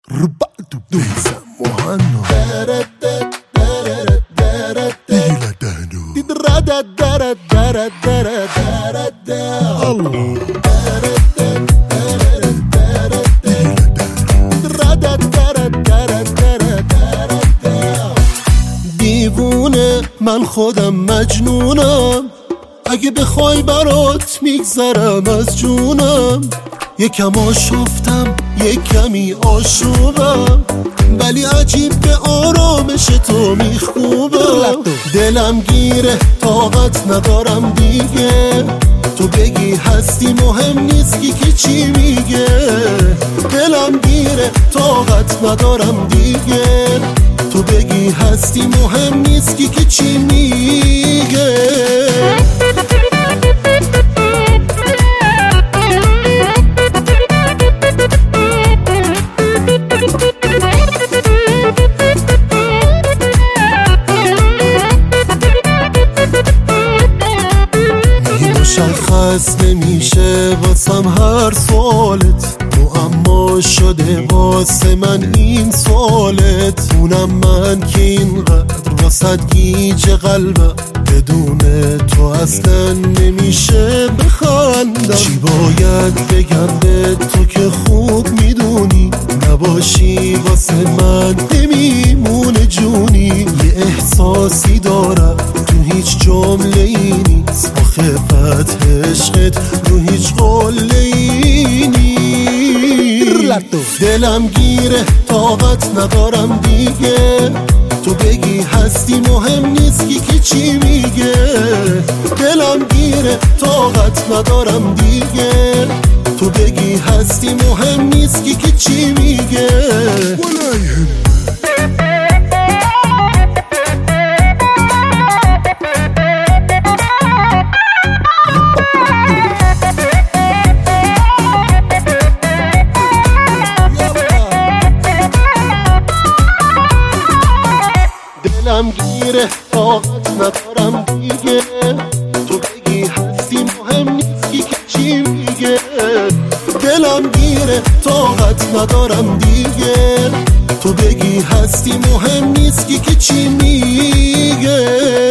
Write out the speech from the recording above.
ربعت بيسا مهنا إلى دهنو الله دیوونه من خودم مجنونم، اگه بخوای برات میگذرم از جونم. یکم آشفتم یک کمی آشوبم، ولی عجیب به آرامش تو میخوبم. دلم گیره طاقت ندارم دیگه، تو بگی هستی مهم نیست که چی میگه. دلم گیره طاقت ندارم دیگه، تو بگی هستی مهم نیست که چی میگه. مشخص نمیشه واسم هر سوالت، اما شده واسه من این سوالت. اونم من که اینقدر واسه گیج قلبم، بدون تو اصلا نمیشه بخندم. چی باید بگم به تو که خوب میدونی، نباشی واسه من نمیمونه جونی. یه احساسی دارم تو هیچ جمله ای نیست، آخه فتح عشقت رو هیچ قله ای نیست. دلم گیره طاقت ندارم دیگه، تو بگی هستی مهم نیست که چی میگه. دلم گیره طاقت ندارم دیگه، تو بگی هستی مهم نیست که چی میگه. دلم گیره طاقت ندارم دیگه، تو بگی هستی مهم نیست که چی میگه. دلم گیره طاقت ندارم دیگه، تو بگی هستی مهم نیست که چی میگه.